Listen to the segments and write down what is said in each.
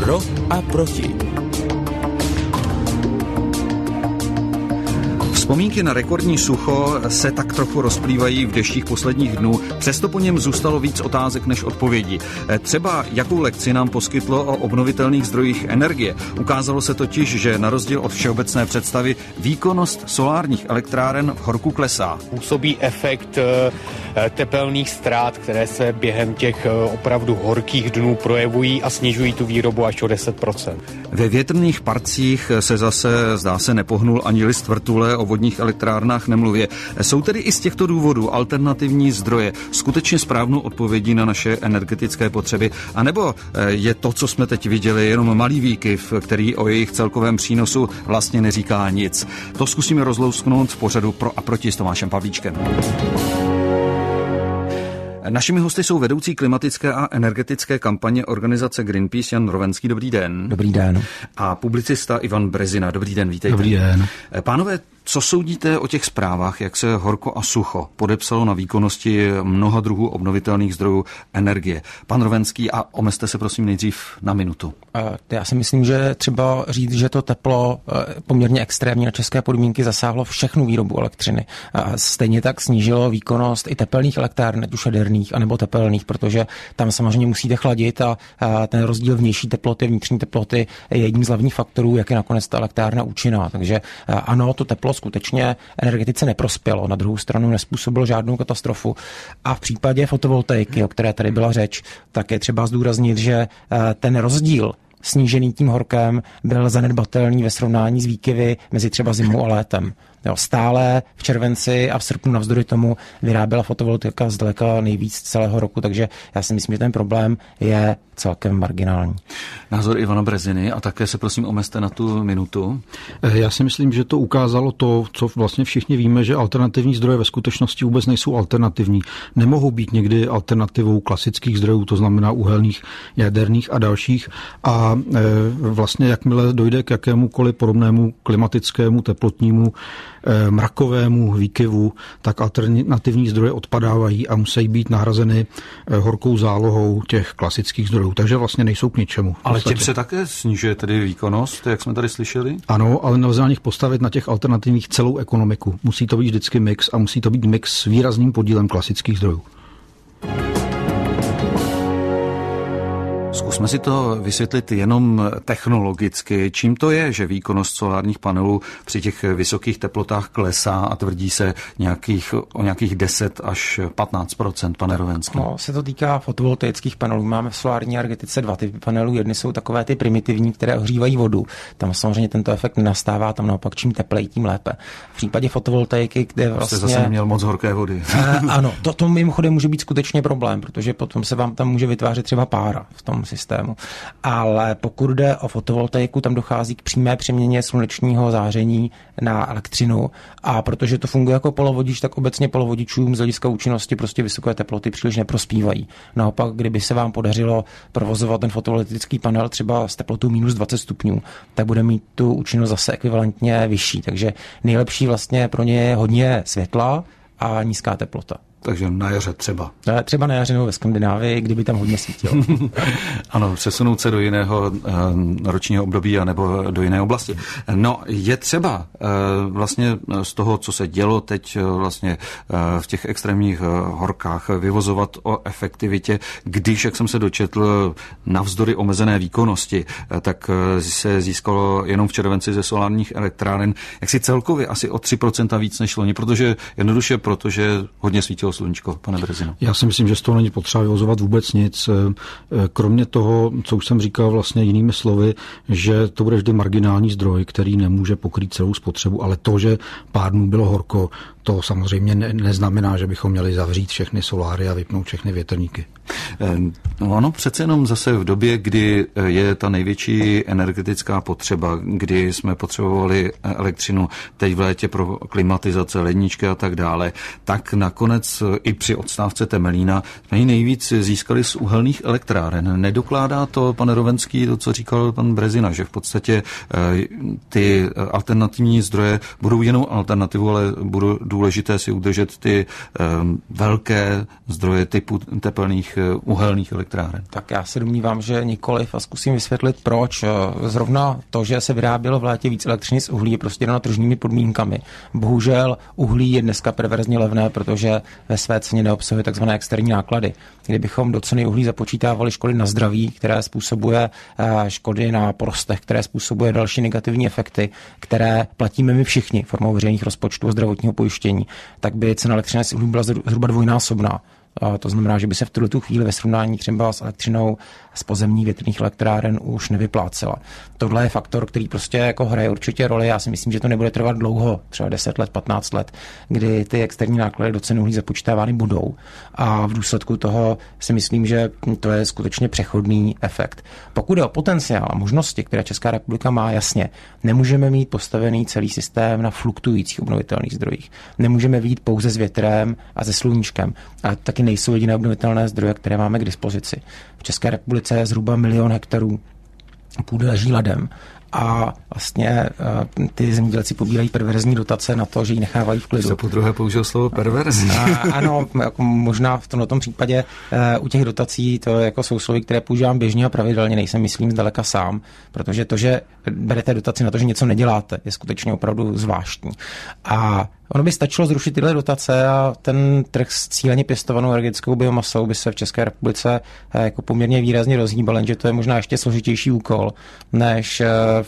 Pro a proti. Vzpomínky na rekordní sucho se tak trochu rozplývají v deštích posledních dnů, přesto po něm zůstalo víc otázek než odpovědí. Třeba jakou lekci nám poskytlo o obnovitelných zdrojích energie. Ukázalo se totiž, že na rozdíl od všeobecné představy výkonnost solárních elektráren v horku klesá. Působí efekt tepelných ztrát, které se během těch opravdu horkých dnů projevují a snižují tu výrobu až o 10%. Ve větrných parcích se zase, zdá se, nepohnul ani list vrtule, o vodních elektrárnách nemluvě. Jsou tedy i z těchto důvodů alternativní zdroje skutečně správnou odpovědí na naše energetické potřeby? A nebo je to, co jsme teď viděli, jenom malý výkyv, který o jejich celkovém přínosu vlastně neříká nic? To zkusíme rozlousknout v pořadu Pro a proti s Tomášem Pavlíčkem. Našimi hosty jsou vedoucí klimatické a energetické kampaně organizace Greenpeace Jan Rovenský. Dobrý den. Dobrý den. A publicista Ivan Brezina. Dobrý den, vítejte. Dobrý den. Pánové, co soudíte o těch zprávách, jak se horko a sucho podepsalo na výkonnosti mnoha druhů obnovitelných zdrojů energie? Pan Rovenský, a omezte se prosím nejdřív na minutu. Já si myslím, že třeba říct, že to teplo poměrně extrémně na české podmínky zasáhlo všechnu výrobu elektřiny. Stejně tak snížilo výkonnost i tepelných elektráren, ať už jaderných anebo tepelných, protože tam samozřejmě musíte chladit a ten rozdíl vnější teploty, vnitřní teploty je jedním z hlavních faktorů, jak je nakonec ta elektrárna účinná. Takže ano, to teplo skutečně energetice neprospělo, na druhou stranu nezpůsobilo žádnou katastrofu. A v případě fotovoltaiky, o které tady byla řeč, tak je třeba zdůraznit, že ten rozdíl snížený tím horkem byl zanedbatelný ve srovnání s výkyvy mezi třeba zimou a létem. Stále v červenci a v srpnu navzdory tomu vyráběla fotovoltaika zdaleka nejvíc celého roku, takže já si myslím, že ten problém je celkem marginální. Názor Ivana Breziny, a také se prosím omezte na tu minutu. Já si myslím, že to ukázalo to, co vlastně všichni víme, že alternativní zdroje ve skutečnosti vůbec nejsou alternativní. Nemohou být někdy alternativou klasických zdrojů, to znamená uhelných, jaderných a dalších. A vlastně jakmile dojde k jakémukoliv podobnému klimatickému, teplotnímu, mrakovému výkyvu, tak alternativní zdroje odpadávají a musí být nahrazeny horkou zálohou těch klasických zdrojů. Takže vlastně nejsou k ničemu. Ale tím se také snižuje tedy výkonnost, jak jsme tady slyšeli? Ano, ale nelze na nich postavit na těch alternativních celou ekonomiku. Musí to být vždycky mix a musí to být mix s výrazným podílem klasických zdrojů. Zkusme si to vysvětlit jenom technologicky. Čím to je, že výkonnost solárních panelů při těch vysokých teplotách klesá a tvrdí se o nějakých 10 až 15%, pane Rovenský? No, se to týká fotovoltaických panelů. Máme v solární energetice dva typy panelů. Jedny jsou takové ty primitivní, které ohřívají vodu. Tam samozřejmě tento efekt nenastává, tam naopak čím teplej, tím lépe. V případě fotovoltaiky, kde vlastně... Jste zase neměl moc horké vody. Ano, to mimochodem může být skutečně problém, protože potom se vám tam může vytvářet třeba pára v tom systému. Ale pokud jde o fotovoltaiku, tam dochází k přímé přeměně slunečního záření na elektřinu a protože to funguje jako polovodič, tak obecně polovodičům z hlediska účinnosti prostě vysoké teploty příliš neprospívají. Naopak, kdyby se vám podařilo provozovat ten fotovoltaický panel třeba s teplotou minus 20 stupňů, tak bude mít tu účinnost zase ekvivalentně vyšší. Takže nejlepší vlastně pro ně je hodně světla a nízká teplota. Takže na jaře třeba. Třeba na jaře nebo ve Skandinávii, kdyby tam hodně svítilo. Ano, přesunout se do jiného ročního období anebo do jiné oblasti. No, je třeba vlastně z toho, co se dělo teď vlastně v těch extrémních horkách, vyvozovat o efektivitě, když, jak jsem se dočetl, navzdory omezené výkonnosti, tak se získalo jenom v červenci ze solárních elektráren jaksi celkově asi o 3% víc než loni, protože hodně svítilo sluníčko, pane Brezino. Já si myslím, že z toho není potřeba vyvozovat vůbec nic. Kromě toho, co už jsem říkal vlastně jinými slovy, že to bude vždy marginální zdroj, který nemůže pokrýt celou spotřebu, ale to, že pár dnů bylo horko, to samozřejmě neznamená, že bychom měli zavřít všechny soláry a vypnout všechny větrníky. Ono přece jenom zase v době, kdy je ta největší energetická potřeba, kdy jsme potřebovali elektřinu teď v létě pro klimatizace, ledničky a tak dále, tak nakonec i při odstávce Temelína jsme ji nejvíc získali z uhelných elektráren. Nedokládá to, pane Rovenský, to, co říkal pan Brezina, že v podstatě ty alternativní zdroje budou jenom alternativou, ale budou důležité si udržet ty velké zdroje typu tepelných uhelných elektráren? Tak já se domnívám, že nikoliv a zkusím vysvětlit, proč. Zrovna to, že se vyrábělo v létě víc elektřiny z uhlí, je prostě dáno tržními podmínkami. Bohužel uhlí je dneska perverzně levné, protože ve své ceně neobsahuje takzvané externí náklady. Kdybychom do ceny uhlí započítávali škody na zdraví, které způsobuje škody na porostech, které způsobuje další negativní efekty, které platíme my všichni formou veřejných rozpočtů a zdravotního pojištění, tak by cena elektřiny z uhlí byla zhruba dvojnásobná. A to znamená, že by se v tuto chvíli ve srovnání třeba s elektřinou z pozemních větrných elektráren už nevyplácela. Tohle je faktor, který prostě jako hraje určitě roli. Já si myslím, že to nebude trvat dlouho, třeba 10 let, 15 let, kdy ty externí náklady do ceny uhlí započítávány budou. A v důsledku toho si myslím, že to je skutečně přechodný efekt. Pokud je o potenciál a možnosti, které Česká republika má, jasně, nemůžeme mít postavený celý systém na fluktujících obnovitelných zdrojích. Nemůžeme vyjít pouze s větrem a se sluníčkem. A taky nejsou jediné obnovitelné zdroje, které máme k dispozici. V České republice je zhruba 1 000 000 hektarů půdy leží ladem a vlastně ty zemědělci pobírají perverzní dotace na to, že ji nechávají v klidu. Jste podruhé použil slovo perverzní. Ano, jako možná v tomto případě u těch dotací to jako jsou slovy, které používám běžně a pravidelně, nejsem myslím zdaleka sám, protože to, že berete dotaci na to, že něco neděláte, je skutečně opravdu zvláštní. A ono by stačilo zrušit tyhle dotace a ten trh s cíleně pěstovanou energetickou biomasou by se v České republice jako poměrně výrazně rozhýbal, jenže to je možná ještě složitější úkol, než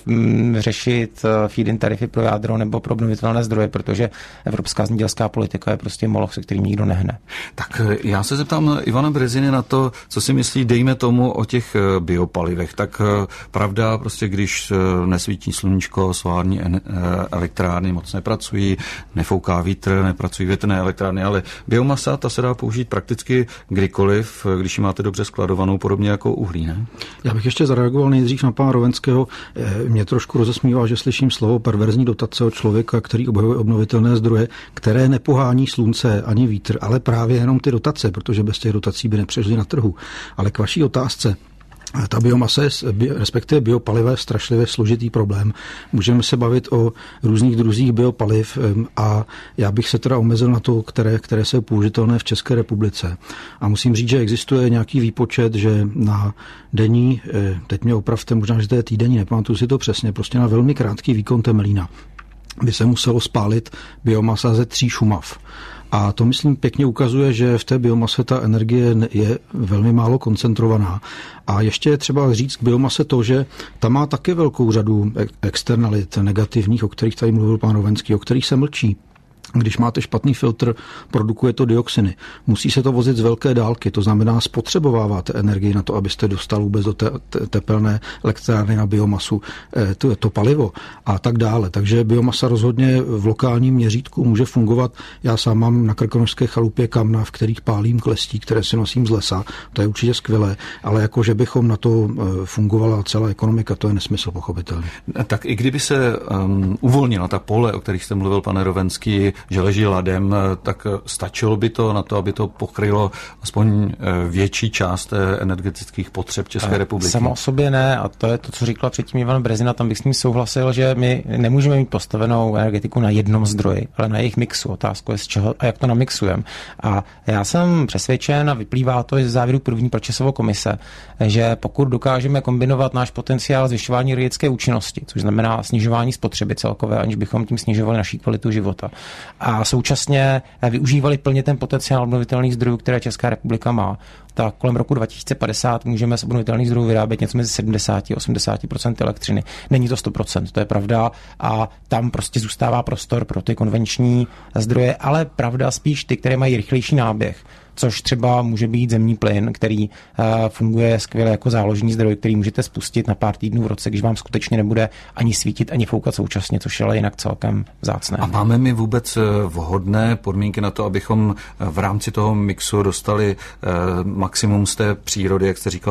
řešit feed-in tarify pro jádro nebo pro obnovitelné zdroje, protože evropská zemědělská politika je prostě moloch, se kterým nikdo nehne. Tak já se zeptám Ivana Breziny na to, co si myslí, dejme tomu o těch biopalivech. Tak pravda, prostě když nesvítí sluníčko, solární elektrárny moc nepracují, nefouká vítr, nepracují větrné elektrárny, ale biomasa, ta se dá použít prakticky kdykoliv, když ji máte dobře skladovanou, podobně jako uhlí, ne? Já bych ještě zareagoval nejdřív na pana Rovenského. Mě trošku rozesmívá, že slyším slovo perverzní dotace od člověka, který obhajuje obnovitelné zdroje, které nepohání slunce ani vítr, ale právě jenom ty dotace, protože bez těch dotací by nepřežili na trhu. Ale k vaší otázce. Ta biomasa, respektive biopaliva, je strašlivě složitý problém. Můžeme se bavit o různých druzích biopaliv a já bych se teda omezil na to, které jsou použitelné v České republice. A musím říct, že existuje nějaký výpočet, že na denní, teď mě opravte, možná, že to je týdenní, nepamatuju si to přesně, prostě na velmi krátký výkon Temelína by se muselo spálit biomasa ze 3 Šumav. A to, myslím, pěkně ukazuje, že v té biomase ta energie je velmi málo koncentrovaná. A ještě je třeba říct k biomase to, že ta má také velkou řadu externalit negativních, o kterých tady mluvil pán Rovenský, o kterých se mlčí. Když máte špatný filtr, produkuje to dioxiny. Musí se to vozit z velké dálky, to znamená spotřebováváte energii na to, abyste dostal vůbec do tepelné elektrárny na biomasu to palivo a tak dále. Takže biomasa rozhodně v lokálním měřítku může fungovat. Já sám mám na krkonošské chalupě kamna, v kterých pálím klestí, které si nosím z lesa. To je určitě skvělé, ale jako že bychom na to fungovala celá ekonomika, to je nesmysl, pochopitelně. Tak i kdyby se uvolnila ta pole, o kterých jste mluvil, pane Rovenský, že leží ladem, tak stačilo by to na to, aby to pokrylo aspoň větší část energetických potřeb České republiky? Samo o sobě ne, a to je to, co říkala předtím Ivan Brezina, tam bych s ním souhlasil, že my nemůžeme mít postavenou energetiku na jednom zdroji, ale na jejich mixu. Otázka je z čeho a jak to namixujeme. A já jsem přesvědčen, a vyplývá to i z závěru první Pročasové komise, že pokud dokážeme kombinovat náš potenciál zvyšování energetické účinnosti, což znamená snižování spotřeby celkové, aniž bychom tím snižovali naší kvalitu života, a současně využívali plně ten potenciál obnovitelných zdrojů, které Česká republika má, tak kolem roku 2050 můžeme z obnovitelných zdrojů vyrábět něco mezi 70 a 80% elektřiny. Není to 100%, to je pravda, a tam prostě zůstává prostor pro ty konvenční zdroje, ale pravda spíš ty, které mají rychlejší náběh, což třeba může být zemní plyn, který funguje skvěle jako záložní zdroj, který můžete spustit na pár týdnů v roce, když vám skutečně nebude ani svítit, ani foukat současně, což je ale jinak celkem vzácné. A máme my vůbec vhodné podmínky na to, abychom v rámci toho mixu dostali maximum z té přírody, jak jste říkal,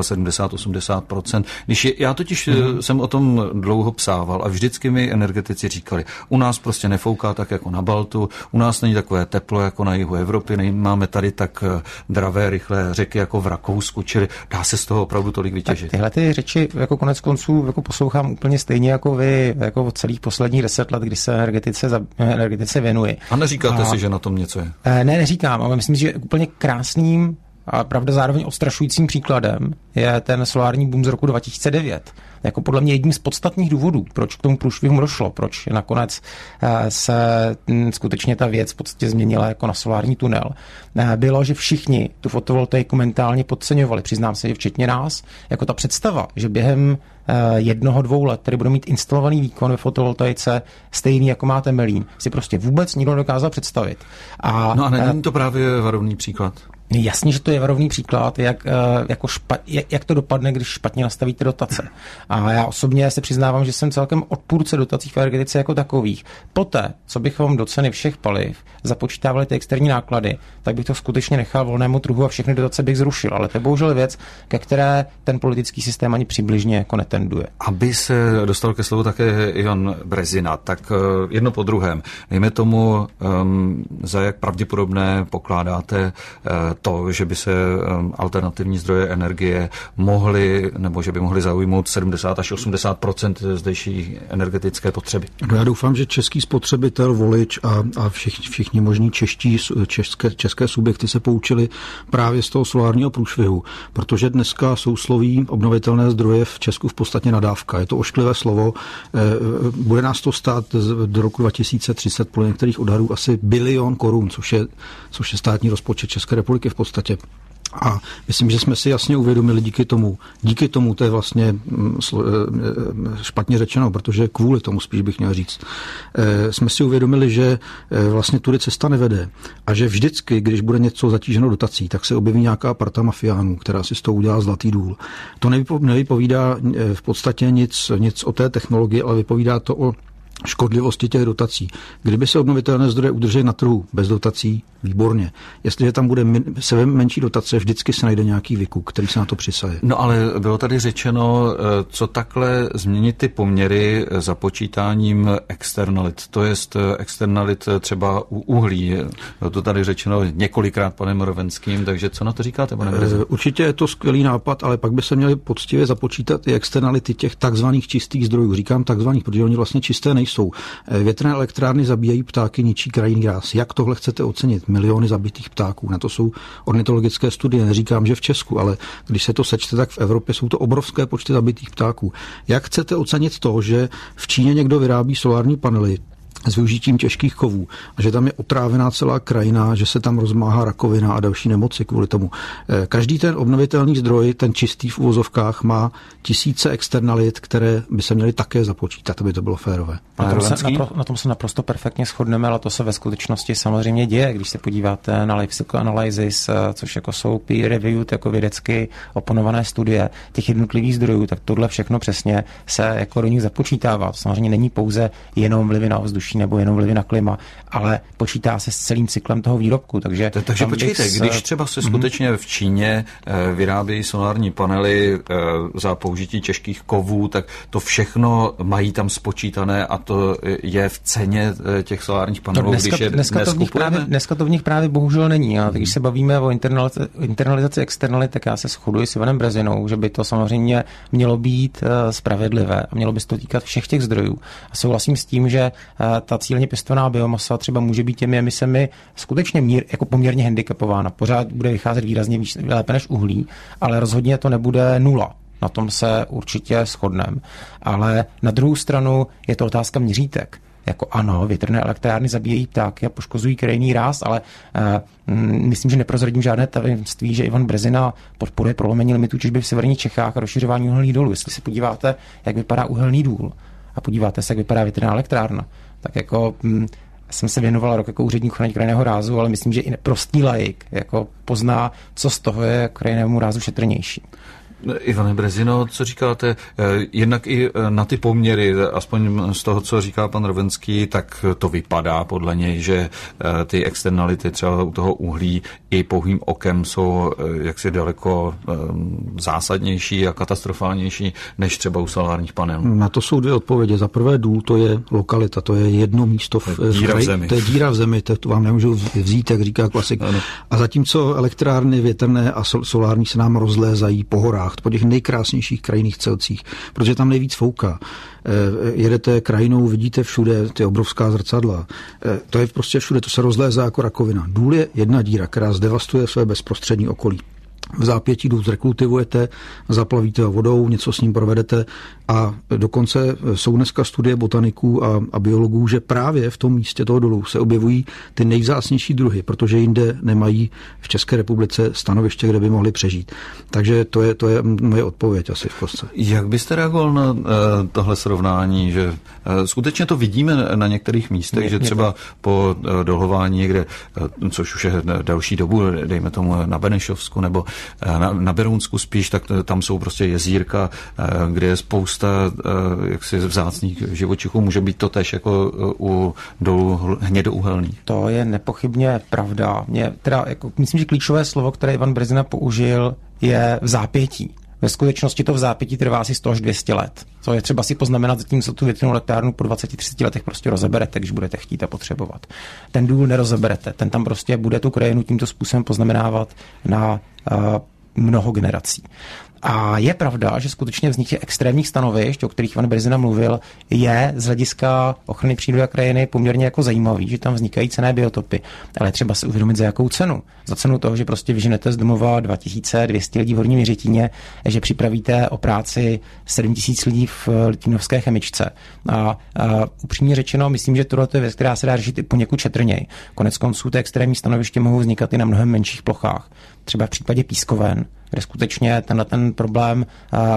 70-80%. Já totiž jsem o tom dlouho psával a vždycky mi energetici říkali, u nás prostě nefouká tak jako na Baltu, u nás není takové teplo jako na jihu Evropy, máme tady tak dravé, rychlé řeky jako v Rakousku, čili dá se z toho opravdu tolik vytěžit. Tyhle ty řeči jako konec konců jako poslouchám úplně stejně jako vy, jako celých posledních 10 let, kdy se energetice věnuji. A neříkáte si, že na tom něco je? Neříkám, ale myslím, že úplně krásným a pravda zároveň odstrašujícím příkladem je ten solární boom z roku 2009. Jako podle mě jedním z podstatných důvodů, proč k tomu průšvihu došlo, proč nakonec se skutečně ta věc v podstatě změnila jako na solární tunel, bylo, že všichni tu fotovoltaiku mentálně podceňovali. Přiznám se, že včetně nás, jako ta představa, že během 1-2 let, který bude mít instalovaný výkon ve fotovoltaice stejný, jako má Temelín, si prostě vůbec nikdo nedokázal představit. No a není to právě varovný příklad? Jasně, že to je varovný příklad, jak to dopadne, když špatně nastavíte dotace. A já osobně se přiznávám, že jsem celkem odpůrce dotací v energetice jako takových. Poté, co bychom do ceny všech paliv započítávali ty externí náklady, tak bych to skutečně nechal volnému trhu a všechny dotace bych zrušil. Ale to je bohužel věc, ke které ten politický systém ani přibližně jako netenduje. Aby se dostal ke slovu také Ivan Brezina, tak jedno po druhém. Dejme tomu, za jak pravděpodobné pokládáte to, že by se alternativní zdroje energie mohly, nebo že by mohly zaujmout 70 až 80% zdejší energetické potřeby. No já doufám, že český spotřebitel, volič a všichni možní české subjekty se poučili právě z toho solárního průšvihu, protože dneska sousloví obnovitelné zdroje v Česku v podstatě nadávka. Je to ošklivé slovo. Bude nás to stát do roku 2030 podle některých odhadů asi 1 bilion korun, což je státní rozpočet České republiky v podstatě. A myslím, že jsme si jasně uvědomili díky tomu to je vlastně špatně řečeno, protože kvůli tomu spíš bych měl říct, jsme si uvědomili, že vlastně tudy cesta nevede a že vždycky, když bude něco zatíženo dotací, tak se objeví nějaká parta mafiánů, která si z toho udělá zlatý důl. To nevypovídá v podstatě nic o té technologii, ale vypovídá to o škodlivosti těch dotací. Kdyby se obnovitelné zdroje udržely na trhu bez dotací, výborně. Jestliže tam bude menší dotace, vždycky se najde nějaký vykuk, který se na to přisaje. No ale bylo tady řečeno, co takhle změnit ty poměry za počítáním externalit. To jest externalit třeba u uhlí. Bylo to tady řečeno několikrát panem Rovenským, takže co na to říkáte, pane Brezina? Určitě je to skvělý nápad, ale pak by se měly poctivě započítat i externality těch takzvaných čistých zdrojů. Říkám takzvaných, protože oni vlastně čisté nejsou. Větrné elektrárny zabíjejí ptáky, ničí krajinný ráz. Jak tohle chcete ocenit? Miliony zabitých ptáků. Na to jsou ornitologické studie. Neříkám, že v Česku, ale když se to sečte, tak v Evropě jsou to obrovské počty zabitých ptáků. Jak chcete ocenit to, že v Číně někdo vyrábí solární panely s využitím těžkých kovů a že tam je otrávená celá krajina, že se tam rozmáhá rakovina a další nemoci kvůli tomu. Každý ten obnovitelný zdroj, ten čistý v uvozovkách, má tisíce externalit, které by se měly také započítat, aby to bylo férové. Na tom se naprosto perfektně shodneme, ale to se ve skutečnosti samozřejmě děje. Když se podíváte na life cycle analysis, což jako jsou peer reviewed, jako vědecky oponované studie těch jednotlivých zdrojů, tak tohle všechno přesně se jako do nich započítává. To samozřejmě není pouze jenom vlivy na ovzduší nebo jenom vlivy na klima, ale počítá se s celým cyklem toho výrobku. Takže počkejte, když třeba se skutečně v Číně vyrábějí solární panely za použití těžkých kovů, tak to všechno mají tam spočítané a to je v ceně těch solárních panelů, když je dneska to v nich právě bohužel není. A když se bavíme o internalizaci externalit, tak já se shoduji s Ivanem Brezinou, že by to samozřejmě mělo být spravedlivé a mělo by se to týkat všech těch zdrojů. A souhlasím s tím, že ta cíleně pěstovaná biomasa třeba může být těmi emisemi skutečně jako poměrně handicapována. Pořád bude vycházet výrazně lépe než uhlí, ale rozhodně to nebude nula. Na tom se určitě shodneme. Ale na druhou stranu je to otázka měřítek. Jako ano, větrné elektrárny zabíjejí ptáky a poškozují krajinný ráz, ale myslím, že neprozradím žádné tajemství, že Ivan Brezina podporuje prolomení limitů těžby v severních Čechách a rozšiřování uhelných dolů. Jestli se podíváte, jak vypadá uhelný důl a podíváte se, jak vypadá větrná elektrárna, tak jako jsem se věnoval rok jako úředník ochrany krajinného rázu, ale myslím, že i prostý laik jako pozná, co z toho je krajinnému rázu šetrnější. Ivane Brezino, co říkáte? Jednak i na ty poměry, aspoň z toho, co říká pan Rovenský, tak to vypadá podle něj, že ty externality třeba u toho uhlí i pouhým okem jsou jaksi daleko zásadnější a katastrofálnější než třeba u solárních panelů. Na to jsou dvě odpovědi. Za prvé důl, to je lokalita, to je jedno místo v zemi. To je díra v zemi, to vám nemůžu vzít, jak říká klasik. Ano. A zatímco elektrárny větrné a solární se nám rozlézají po horách, po těch nejkrásnějších krajinných celcích, protože tam nejvíc fouká. Jedete krajinou, vidíte všude ty obrovská zrcadla. To je prostě všude, to se rozlézá jako rakovina. Důl je jedna díra, která zdevastuje své bezprostřední okolí. V zápětí důl zrekultivujete, zaplavíte ho vodou, něco s ním provedete a dokonce jsou dneska studie botaniků a biologů, že právě v tom místě toho dolu se objevují ty nejvzácnější druhy, protože jinde nemají v České republice stanoviště, kde by mohli přežít. Takže to je moje odpověď asi v kostce. Jak byste reagoval na tohle srovnání, že skutečně to vidíme na některých místech, že třeba po dolování někde, což už je další dobu, dejme tomu na Benešovsku nebo na Berounsku spíš, tak tam jsou prostě jezírka, kde je spousta jaksi vzácných živočichů. Může být to též jako u dolů hnědouhelných. To je nepochybně pravda. Myslím, že klíčové slovo, které Ivan Brezina použil, je v zápětí. Ve skutečnosti to v zápětí trvá asi 100 až 200 let. To je třeba si poznamenat, zatímco tu větrnou elektrárnu po 20-30 letech prostě rozeberete, když budete chtít a potřebovat. Ten důl nerozeberete, ten tam prostě bude tu krajinu tímto způsobem poznamenávat na mnoho generací. A je pravda, že skutečně vznik těch extrémních stanovišť, o kterých Ivan Brezina mluvil, je z hlediska ochrany přírody a krajiny poměrně jako zajímavý, že tam vznikají cenné biotopy. Ale třeba si uvědomit, za jakou cenu. Za cenu toho, že prostě vyženete z domova 2200 lidí v Horním Jiřetíně, že připravíte o práci 7000 lidí v Litvínovské chemičce. A upřímně řečeno, myslím, že tohle je věc, která se dá řešit i poněkud šetrněji. Koneckonců ty extrémní stanoviště mohou vznikat i na mnohem menších plochách. Třeba v případě pískoven, kde skutečně ten problém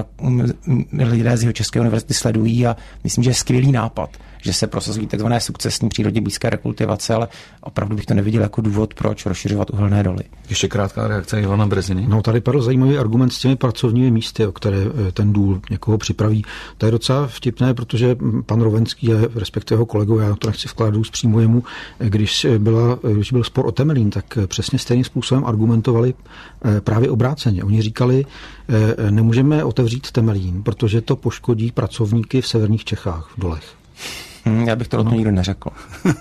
lidé z Jihočeské univerzity sledují a myslím, že je skvělý nápad, že se prosazují takzvané sukcesní přírodě blízké rekultivace, ale opravdu bych to neviděl jako důvod, proč rozšiřovat uhelné doly. Ještě krátká reakce Ivana Breziny. No, tady padl zajímavý argument s těmi pracovními místy, o které ten důl někoho připraví. To je docela vtipné, protože pan Rovenský, respektive jeho kolegové, já to nechci vkládat z přímo jemu, když byl spor o Temelín, tak přesně stejným způsobem argumentovali právě obráceně. Oni říkali, nemůžeme otevřít Temelín, protože to poškodí pracovníky v severních Čechách, v dolech. Já bych to nikdo neřekl.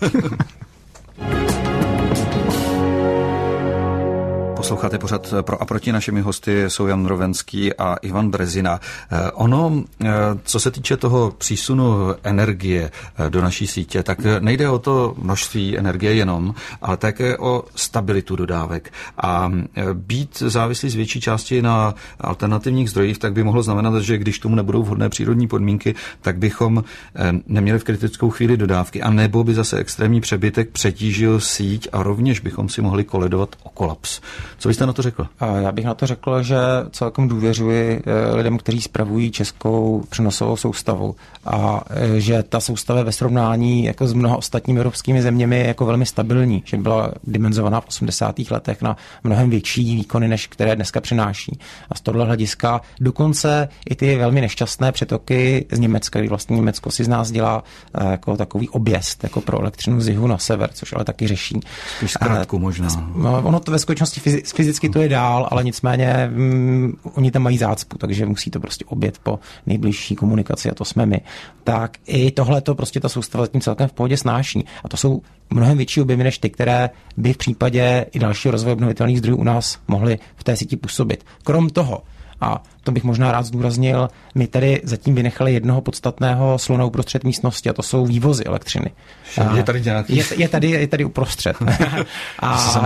Posloucháte pořad Pro a proti. Našimi hosty jsou Jan Rovenský a Ivan Brezina. Ono, co se týče toho přísunu energie do naší sítě, tak nejde o to množství energie jenom, ale také o stabilitu dodávek. A být závislý z větší části na alternativních zdrojích, tak by mohlo znamenat, že když tomu nebudou vhodné přírodní podmínky, tak bychom neměli v kritickou chvíli dodávky, a nebo by zase extrémní přebytek přetížil síť a rovněž bychom si mohli koledovat o kolaps. Co byste na to řekl? Já bych na to řekl, že celkem důvěřuji lidem, kteří spravují českou přenosovou soustavu a že ta soustava ve srovnání jako s mnoha ostatními evropskými zeměmi je jako velmi stabilní, že byla dimenzovaná v 80. letech na mnohem větší výkony, než které dneska přináší. A z tohohle hlediska dokonce i ty velmi nešťastné přetoky z Německa, kdy vlastně Německo si z nás dělá jako takový objezd jako pro elektřinu z jihu na sever, což ale taky řeší. Spíš zkrátku možná. Ono to ve skutečnosti fyzicky to je dál, ale nicméně oni tam mají zácpu, takže musí to prostě objet po nejbližší komunikaci, a to jsme my. Tak i tohle to prostě ta soustava tím celkem v pohodě snáší. A to jsou mnohem větší objemy než ty, které by v případě i dalšího rozvoje obnovitelných zdrojů u nás mohly v té síti působit. Krom toho, a to bych možná rád zdůraznil, my tady zatím vynechali jednoho podstatného slona uprostřed místnosti, a to jsou vývozy elektřiny. Je tady nějaký? Je tady uprostřed. A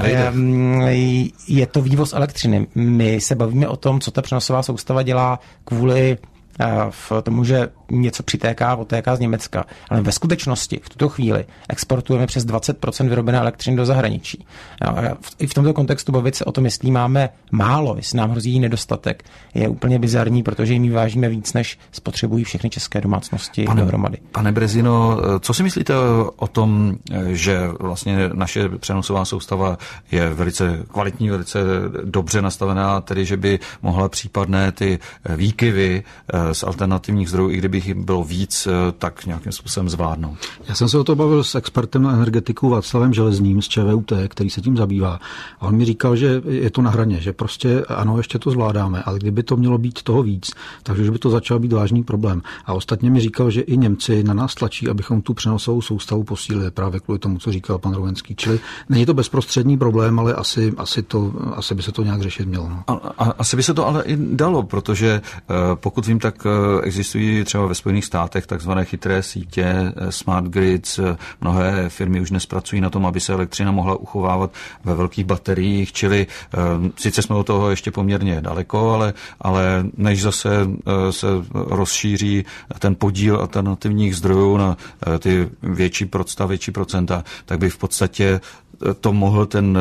je to vývoz elektřiny. My se bavíme o tom, co ta přenosová soustava dělá kvůli v tomu, že něco přitéká, odtéká z Německa. Ale ve skutečnosti v tuto chvíli exportujeme přes 20% vyrobené elektřiny do zahraničí. I v tomto kontextu bavit se o tom, jestli máme málo, jestli nám hrozí nedostatek, je úplně bizarní, protože jim vážíme víc, než spotřebují všechny české domácnosti dohromady. Pane Brezino, co si myslíte o tom, že vlastně naše přenosová soustava je velice kvalitní, velice dobře nastavená, tedy že by mohla případné ty výkyvy z alternativních zdrojů, i kdyby jich bylo víc, tak nějakým způsobem zvládnout? Já jsem se o to bavil s expertem na energetiku Václavem Železním z ČVUT, který se tím zabývá. A on mi říkal, že je to na hraně, že prostě ano, ještě to zvládáme, ale kdyby to mělo být toho víc, takže už by to začal být vážný problém. A ostatně mi říkal, že i Němci na nás tlačí, abychom tu přenosovou soustavu posílili právě kvůli tomu, co říkal pan Rovenský. Čili není to bezprostřední problém, ale asi by se to nějak řešit mělo. No. Asi by se to ale i dalo, protože pokud vím, tak existují třeba ve Spojených státech takzvané chytré sítě, smart grids. Mnohé firmy už dnes pracují na tom, aby se elektřina mohla uchovávat ve velkých bateriích, čili sice jsme od toho ještě poměrně daleko, ale než zase se rozšíří ten podíl alternativních zdrojů na ty větší procenta, tak by v podstatě to mohl ten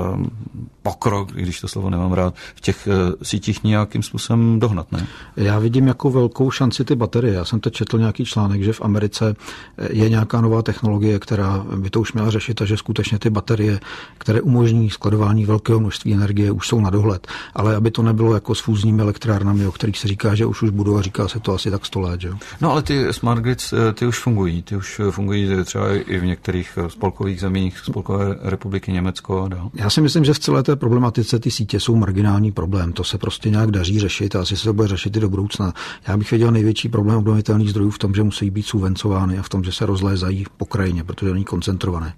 pokrok, když to slovo nemám rád, v těch sítích nějakým způsobem dohnat, ne? Já vidím jako velkou šanci ty baterie. Já jsem teď četl nějaký článek, že v Americe je nějaká nová technologie, která by to už měla řešit a že skutečně ty baterie, které umožní skladování velkého množství energie, už jsou na dohled. Ale aby to nebylo jako s fúzními elektrárnami, o kterých se říká, že už budou a říká se to asi tak 100 let, že? No ale ty smart grids, ty už fungují třeba i v některých spolkových zemích, Spolkové republiky Německo. No. Já si myslím, že v celé té problematice ty sítě jsou marginální problém. To se prostě nějak daří řešit a asi se to bude řešit i do budoucna. Já bych viděl největší problém obnovitelných zdrojů v tom, že musí být subvencovány a v tom, že se rozlézají po krajině, protože není koncentrované.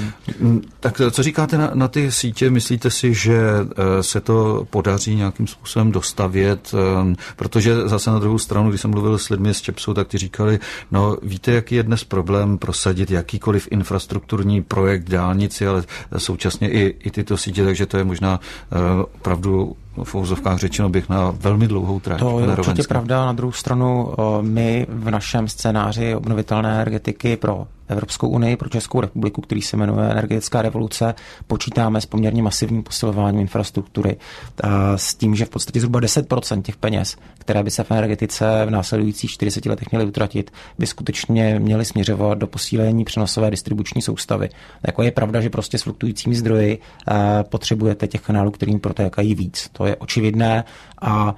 Tak co říkáte na ty sítě? Myslíte si, že se to podaří nějakým způsobem dostavět? Protože zase na druhou stranu, když jsem mluvil s lidmi z ČEPSu, tak ti říkali, no víte, jaký je dnes problém prosadit jakýkoliv infrastrukturní projekt dálnici, ale současně i tyto sítě, takže to je možná opravdu v úzovkách řečeno bych na velmi dlouhou trať. To je určitě pravda. Na druhou stranu my v našem scénáři obnovitelné energetiky pro Evropskou unii, pro Českou republiku, který se jmenuje Energetická revoluce, počítáme s poměrně masivním posilováním infrastruktury. S tím, že v podstatě zhruba 10% těch peněz, které by se v energetice v následujících 40 letech měly utratit, by skutečně měly směřovat do posílení přenosové distribuční soustavy. Jako je pravda, že prostě s fluktujícími zdroji potřebujete těch kanálů, kterým protékají víc. To je očividné a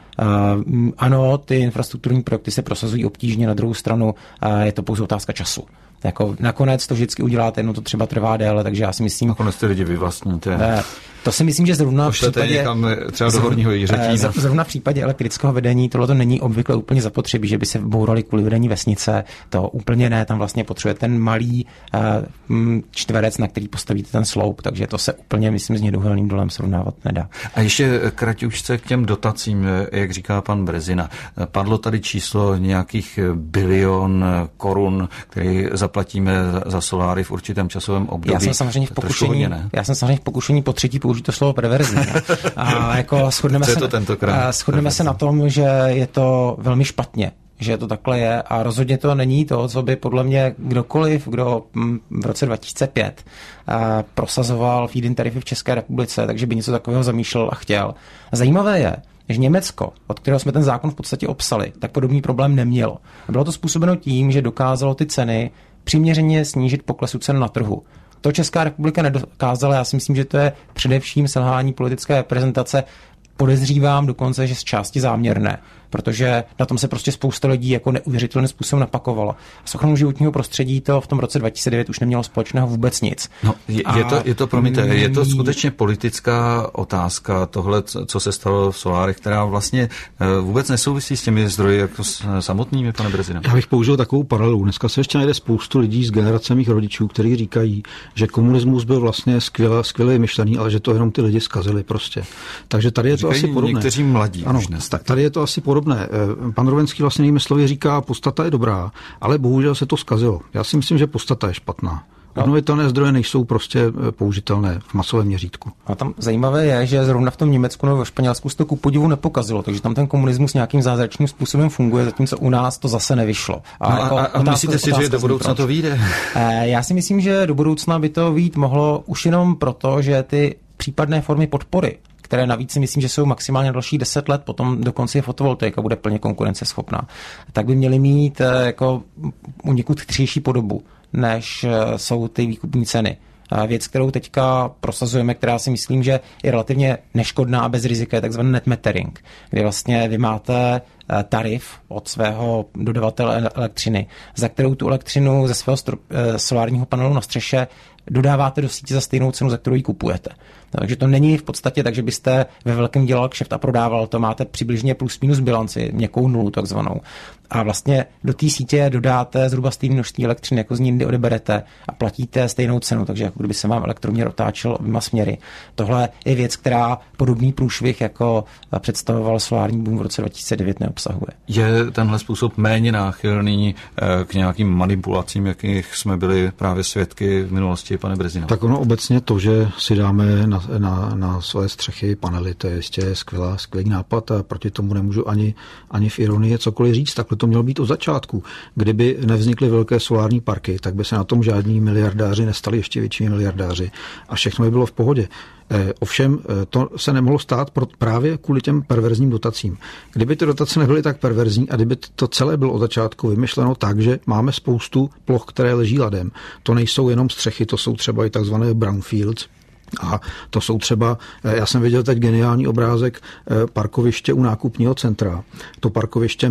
ano, ty infrastrukturní projekty se prosazují obtížně, na druhou stranu je to pouze otázka času. Jako nakonec to vždycky uděláte, jednou to třeba trvá déle, takže já si myslím... Nakonec ty lidi vyvlastníte. To si myslím, že zrovna v případě... někam třeba do Horního Jiřetína. Zrovna v případě elektrického vedení tohle není obvykle úplně zapotřebí, že by se bourali kvůli vedení vesnice. To úplně ne, tam vlastně potřebuje ten malý čtverec, na který postavíte ten sloup, takže to se úplně, myslím, s Něduhelným dolem srovnávat nedá. A ještě kratičce k těm dotacím, jak říká pan Brezina. Padlo tady číslo nějakých bilion korun, který zaplatíme za soláry v určitém časovém období. Já jsem samozřejmě v pokušení po třetí použít to slovo perverzní. A jako shodneme se na tom, že je to velmi špatně, že to takhle je a rozhodně to není to, co by podle mě kdokoliv, kdo v roce 2005 prosazoval feed-in tarify v České republice, takže by něco takového zamýšlel a chtěl. Zajímavé je, že Německo, od kterého jsme ten zákon v podstatě opsali, tak podobný problém nemělo. A bylo to způsobeno tím, že dokázalo ty ceny přiměřeně snížit poklesu cen na trhu. To Česká republika nedokázala, já si myslím, že to je především selhání politické reprezentace, podezřívám dokonce, že z části záměrné, protože na tom se prostě spousta lidí jako neuvěřitelným způsobem napakovalo. S ochranou životního prostředí to v tom roce 2009 už nemělo společného vůbec nic. No, je to skutečně politická otázka, tohle, co se stalo v solárech, která vlastně vůbec nesouvisí s těmi zdroji jako samotnými, pane Brezina. Já bych použil takovou paralelu. Dneska se ještě najde spoustu lidí z generace mých rodičů, kteří říkají, že komunismus byl vlastně skvěle myšlený, ale že to jenom ty lidi zkazili prostě. Takže tady je to asi podobné. Někteří mladí. Ano, tak tady je to asi podobné. Pan Rovenský vlastně jinými slovy říká, podstata je dobrá, ale bohužel se to zkazilo. Já si myslím, že podstata je špatná. Obnovitelné zdroje nejsou prostě použitelné v masovém měřítku. A tam zajímavé je, že zrovna v tom Německu nebo ve Španělsku se to ku podivu nepokazilo, takže tam ten komunismus nějakým zázračným způsobem funguje, zatímco u nás to zase nevyšlo. A myslíte si, že do budoucna to vyjde? Já si myslím, že do budoucna by to vyjít mohlo už jenom proto, že ty případné formy podpory, které navíc si myslím, že jsou maximálně další 10 let, potom dokonce je fotovoltaika bude plně konkurenceschopná, tak by měly mít jako uněkud chytřejší podobu, než jsou ty výkupní ceny. Věc, kterou teďka prosazujeme, která si myslím, že je relativně neškodná a bez rizika, je takzvaný net metering, kdy vlastně vy máte tarif od svého dodavatele elektřiny, za kterou tu elektřinu ze svého solárního panelu na střeše dodáváte do sítě za stejnou cenu, za kterou ji kupujete. Takže to není v podstatě tak, že byste ve velkém dělal kšeft a prodával, to máte přibližně plus minus bilanci, měkkou nulu takzvanou. A vlastně do té sítě dodáte zhruba stejné množství elektřiny, jako z ní jindy odeberete a platíte stejnou cenu, takže jako kdyby se vám elektroměr otáčel oběma směry. Tohle je věc, která podobný průšvih, jako představoval solární boom v roce 2009, neobsahuje. Je tenhle způsob méně náchylný k nějakým manipulacím, jakých jsme byli právě svědky v minulosti, pane Březina? Tak ono obecně to, že si dáme na své střechy panely, to je jistě skvělý nápad a proti tomu nemůžu ani v ironii cokoliv říct. Takhle to mělo být od začátku. Kdyby nevznikly velké solární parky, tak by se na tom žádní miliardáři nestali ještě větší miliardáři a všechno by bylo v pohodě. Ovšem to se nemohlo stát právě kvůli těm perverzním dotacím. Kdyby ty dotace nebyly tak perverzní a kdyby to celé bylo od začátku vymyšleno tak, že máme spoustu ploch, které leží ladem. To nejsou jenom střechy, to jsou třeba i takzvané brownfields. A to jsou třeba, já jsem viděl teď geniální obrázek parkoviště u nákupního centra. To parkoviště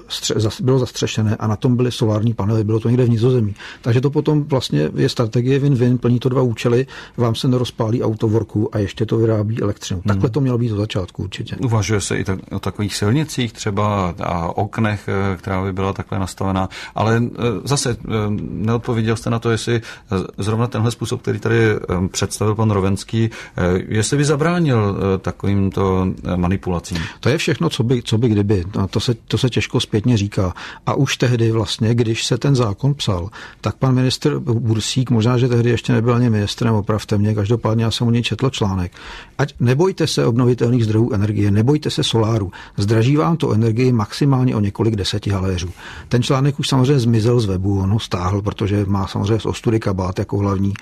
bylo zastřešené a na tom byly solární panely, bylo to někde v Nizozemí. Takže to potom vlastně je strategie win-win, plní to dva účely, vám se nerozpálí auto v horku a ještě to vyrábí elektřinu. Takhle to mělo být od začátku určitě. Uvažuje se i o takových silnicích třeba a oknech, která by byla takhle nastavená, ale zase neodpověděl jste na to, jestli zrovna tenhle způsob, který tady představil pan Rovenský, jestli by zabránil takovýmto manipulacím. To je všechno, co by kdyby. To se těžko zpětně říká. A už tehdy vlastně, když se ten zákon psal, tak pan ministr Bursík, možná, že tehdy ještě nebyl ani ministrem, opravte mě, každopádně já jsem o něj četl článek. Ať nebojte se obnovitelných zdrojů energie, nebojte se soláru. Zdraží vám to energii maximálně o několik 10 haléřů. Ten článek už samozřejmě zmizel z webu, on ho stáhl, protože má samozřejmě z ostudy kabát jako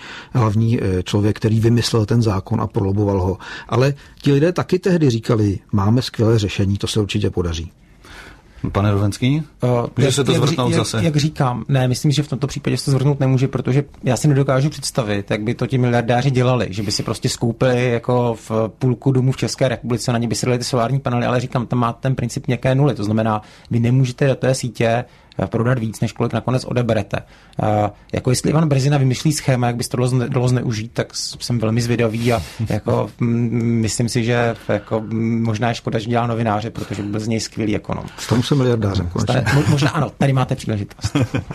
hlavní člověk, který vymyslel ten zákon a proloboval ho. Ale ti lidé taky tehdy říkali, máme skvělé řešení, to se určitě podaří. Pane Rovenský? Může se to zvrtnout zase? Jak říkám, ne, myslím, že v tomto případě se to zvrtnout nemůže, protože já si nedokážu představit, jak by to ti miliardáři dělali, že by si prostě skoupili jako v půlku domů v České republice, na ně by si dali ty solární panely, ale říkám, tam má ten princip měkké nuly, to znamená, vy nemůžete do té sítě prodat víc, než kolik nakonec odeberete. Jako jestli Ivan Březina vymyslí schéma, jak by se to dalo zneužít, tak jsem velmi zvědavý a jako myslím si, že jako možná je škoda, že dělá novináře, protože byl z něj skvělý ekonom. Stanu se miliardářem konečně. Možná ano, tady máte příležitost.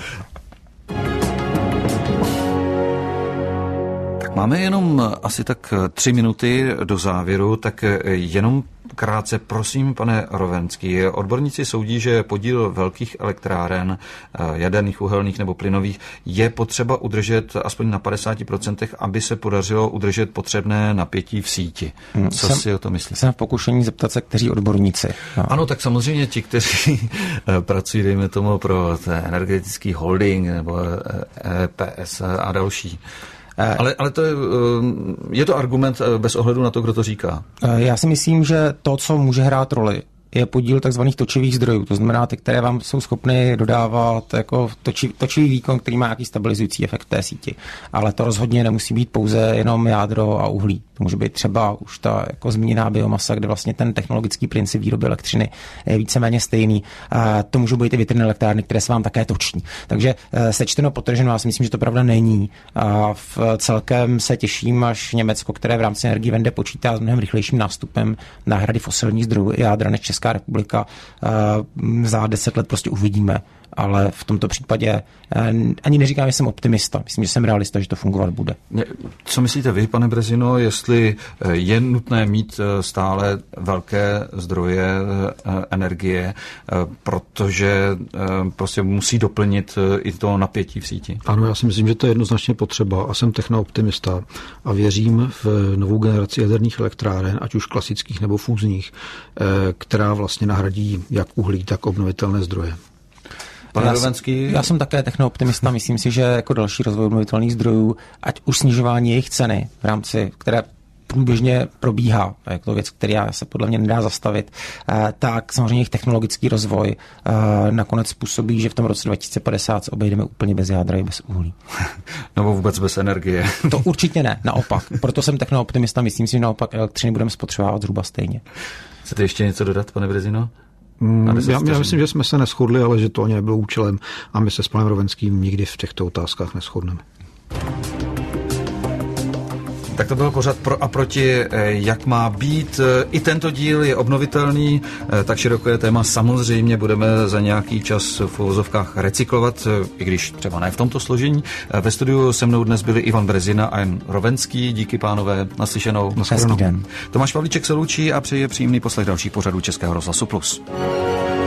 Máme jenom asi tak 3 minuty do závěru, tak jenom krátce, prosím, pane Rovenský. Odborníci soudí, že podíl velkých elektráren, jaderných, uhelných nebo plynových, je potřeba udržet aspoň na 50%, aby se podařilo udržet potřebné napětí v síti. Co si o to myslíte? Jsem v pokušení zeptat se, kteří odborníci. No. Ano, tak samozřejmě ti, kteří pracují, dejme tomu, pro energetický holding nebo EPS a další. Ale to je to argument bez ohledu na to, kdo to říká. Já si myslím, že to, co může hrát roli, je podíl takzvaných točivých zdrojů, to znamená ty, které vám jsou schopny dodávat jako točivý výkon, který má nějaký stabilizující efekt té síti. Ale to rozhodně nemusí být pouze jenom jádro a uhlí. To může být třeba už ta jako zmíněná biomasa, kde vlastně ten technologický princip výroby elektřiny je víceméně stejný. A to můžou být i větrné elektrárny, které se vám také točí. Takže sečteno podtrženo, já si myslím, že to pravda není. A v celkem se těším, až Německo, které v rámci Energiewende počítá s mnohem rychlejším nástupem náhrady fosilních zdrojů jádra než Česká republika, za 10 let prostě uvidíme, ale v tomto případě ani neříkám, že jsem optimista. Myslím, že jsem realista, že to fungovat bude. Co myslíte vy, pane Brezino, jestli je nutné mít stále velké zdroje energie, protože prostě musí doplnit i to napětí v síti? Ano, já si myslím, že to je jednoznačně potřeba a jsem technooptimista a věřím v novou generaci jaderných elektráren, ať už klasických nebo fúzních, která vlastně nahradí jak uhlí, tak obnovitelné zdroje. Já jsem také technooptimista, myslím si, že jako další rozvoj obnovitelných zdrojů, ať už snižování jejich ceny v rámci, které průběžně probíhá, je to věc, která se podle mě nedá zastavit, tak samozřejmě jejich technologický rozvoj nakonec způsobí, že v tom roce 2050 se obejdeme úplně bez jádra i bez uhlí. Nebo vůbec bez energie. To určitě ne, naopak. Proto jsem technooptimista, myslím si, že naopak elektřiny budeme spotřebovávat zhruba stejně. Chcete ještě něco dodat, pane Brezino? Já myslím, že jsme se neshodli, ale že to ani nebylo účelem a my se s panem Rovenským nikdy v těchto otázkách neshodneme. Tak to byl pořad Pro a proti, jak má být. I tento díl je obnovitelný, tak široké téma samozřejmě budeme za nějaký čas v uvozovkách recyklovat, i když třeba ne v tomto složení. Ve studiu se mnou dnes byli Ivan Brezina a Jan Rovenský. Díky, pánové, naslyšenou. Hezký den. Tomáš Pavlíček se loučí a přeje příjemný poslech dalších pořadů Českého rozhlasu Plus.